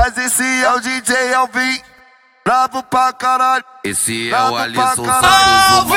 Mas esse é o DJ Alvin, brabo pra caralho. Esse é o Alisson Santos.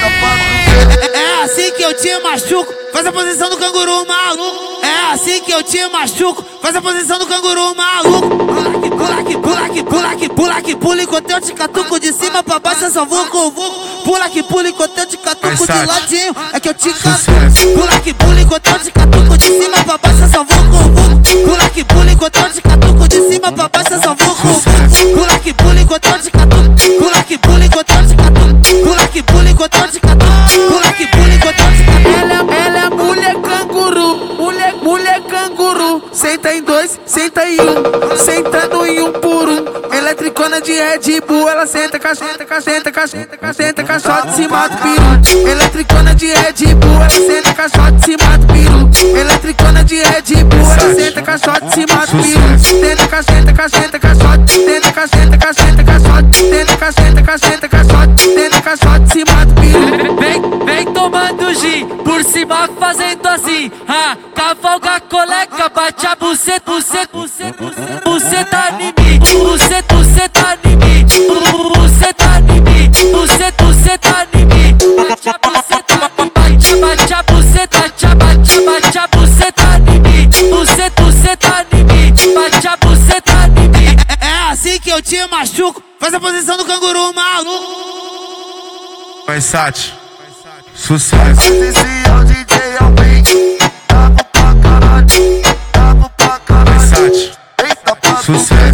É assim que eu te machuco, faz a posição do canguru maluco. É assim que eu te machuco, faz a posição do canguru maluco. Pula que pula que pula que pula que pula que pula enquanto eu te catuco de cima pra baixo, é só vucu vucu. Pula que pula enquanto eu te catuco de ladinho, é que eu te catuco. Pula que pula enquanto eu te catuco de cima pra baixo, é só vucu vucu. Pula que pula enquanto eu te catuco de cima pra baixo, é só vucu vucu. Pula que pula enquanto eu te catuco, pula que pula enquanto eu te catuco, pula que pula enquanto eu te catuco, pula que pula enquanto eu te catuco. Ela é mulher canguru, mulher canguru. Senta em dois, senta em um, sentando em um por um. Eletricona de Red Bull, ela senta, senta, caixote, se mata o peru. Eletricona de Red Bull, ela senta, caixote, se mata o peru. Eletricona de Red Bull, ela senta, caixote, se mata o peru. Senta, caixote, senta, caixote, caixote, se mata o peru. Vem tomando gin, por cima fazendo assim. Cavalga coleca, bate a buceta, buceta em mim. Buceta em mim. Buceta em mim. Buceta em mim. Bate a buceta, bate a buceta, bate a buceta em mim. Buceta em mim. Bate a buceta em mim. É assim que eu te machuco, faz a posição do canguru maluco. Vai, Sati. Sucesso. Mas esse é o DJ Alvin, brabo pra caralho. Vai, Sati. Eita, Sucesso.